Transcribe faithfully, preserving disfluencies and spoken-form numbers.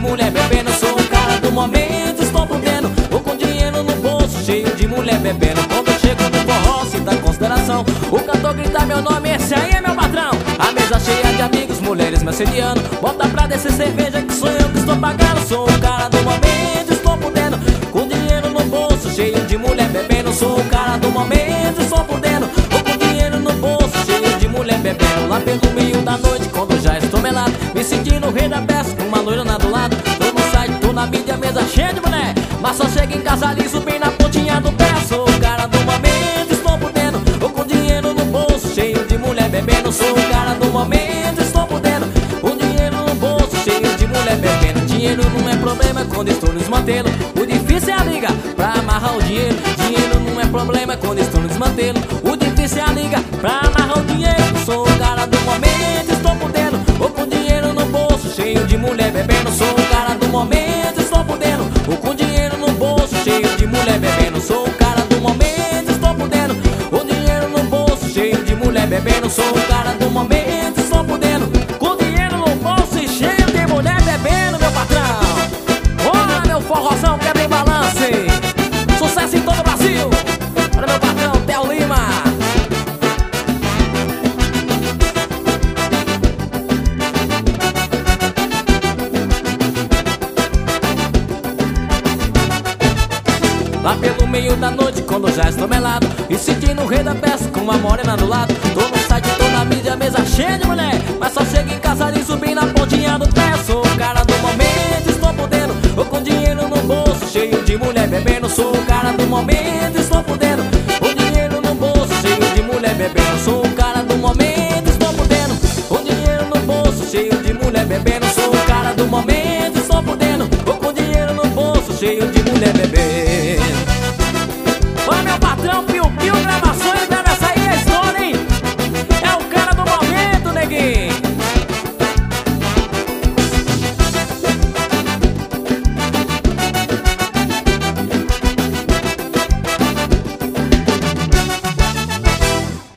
mulher bebendo. Sou o cara do momento, estou podendo. Vou com dinheiro no bolso, cheio de mulher bebendo. Quando eu chego no forró, sinta consideração. O cantor grita meu nome, esse aí é meu patrão. A mesa cheia de amigos, mulheres me assediando. Bota pra descer cerveja que sou eu que estou pagando. Sou o cara do momento, estou podendo. Com dinheiro no bolso, cheio de mulher bebendo. Sou o cara do momento, estou podendo. Vou com dinheiro no bolso, cheio de mulher bebendo. Lá pelo meio da noite, quando já estou melado, me sentindo o rei da peça, com uma loirona do lado. Tô no site, tô na mídia, mesa cheia de mulher, mas só chego em casa liso, bem na pontinha do pé. Sou o cara do momento, estou podendo. Vou com dinheiro no bolso, cheio de mulher bebendo. Sou o cara do momento, estou podendo. Com dinheiro no bolso, cheio de mulher bebendo. Dinheiro não é problema quando estou no desmantelo. O difícil é a liga pra amarrar o dinheiro. Dinheiro não é problema quando estou no desmantelo. O difícil é a liga pra amarrar o dinheiro. Sou o cara do momento, estou podendo. Vou com dinheiro no bolso, cheio de mulher bebendo. Sou o cara do momento, estou podendo. Vou com dinheiro no bolso, cheio de mulher bebendo. Sou o cara do momento, estou podendo. Com dinheiro no bolso, cheio de mulher bebendo. Sou o cara do momento, estou podendo. Com dinheiro no bolso e cheio de mulher bebendo, meu patrão. Bora, meu forrozão, quebra em balance. Sucesso em todo o Brasil. Para meu patrão, Theo Lima. Lá pelo meio da noite, quando já estou melado, e sentindo o rei da peça, com uma morena do lado. Tô no site, tô na mídia, mesa cheia de mulher, mas só chego em casa e subir na pontinha do pé. Sou o cara do momento, estou podendo. Vou com dinheiro no bolso, cheio de mulher bebendo. Sou o cara do momento,